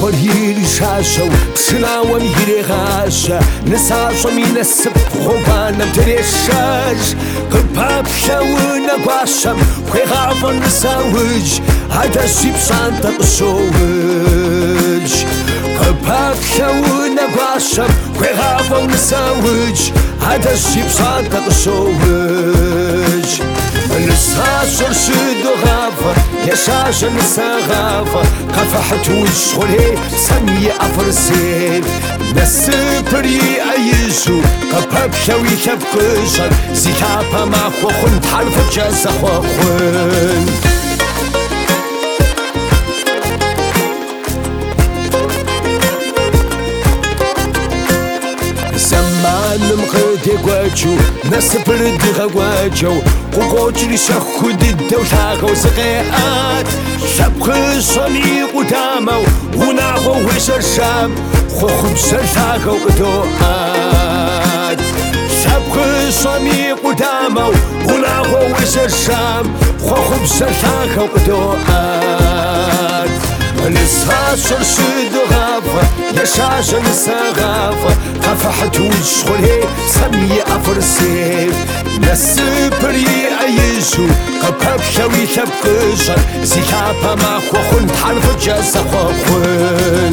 خورير شاشو بسناوم يري غاشا نساشو من السب خوبانم تريشاش قباب شاونا قاشم خوي غافن نساوج هذا الشي بشانتا قشوج قباب شاونا قاشم خوي غافن نساوج هذا الشي بشانتا قشوج نساشر شدو غافة يا شاشة نسا غافة قفحت وشغلي سمي أفرسين نسبري أيزو قباب شوي تبقشن زيكابا ما خوخن تحلف جازا خوخن زمان مغدي قواجو نسبر دغا قواجو قوقوجري شخو ددو ثاقو زقيقات شبخ صني قدامو وناغو وشر شام خوخو بسر ثاقو قدوات شبخ صني قدامو وناغو وشر شام خوخو بسر ثاقو قدوات نساشر شدو غافة يا شاشة نسا غافة قفحت وشغلي سمي أفرسيف نسبري أيزو قباب شوي تبقشن زيكابا ما خوخن تحلف جازا خوخن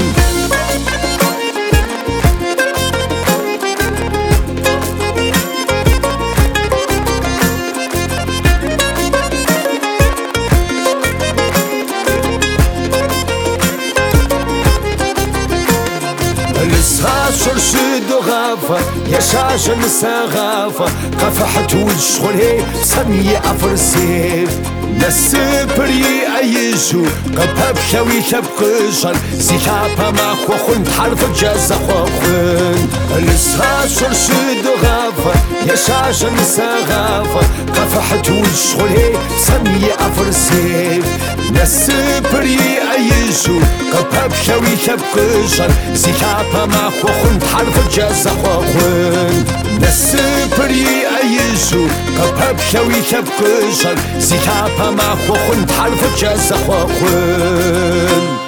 نساشر شدو غافة يا شاشة نسا غافة قفحت وشغلي سمي أفرسيف نسبري أيزو قباب شوي تبقشن زيكابا ما خوخن تحلف جازا خوخن نساشر شدو غافة يا شاشة نسا غافة قفحت وشغلي سمي أفرسيف نسبري أيزو قباب شوي تبقشن زيكابا ما خوخن تحلف جازا خوخن نسبري أيزو قباب شوي تبقشن زيكابا ما خوخن تحلف جازا خوخن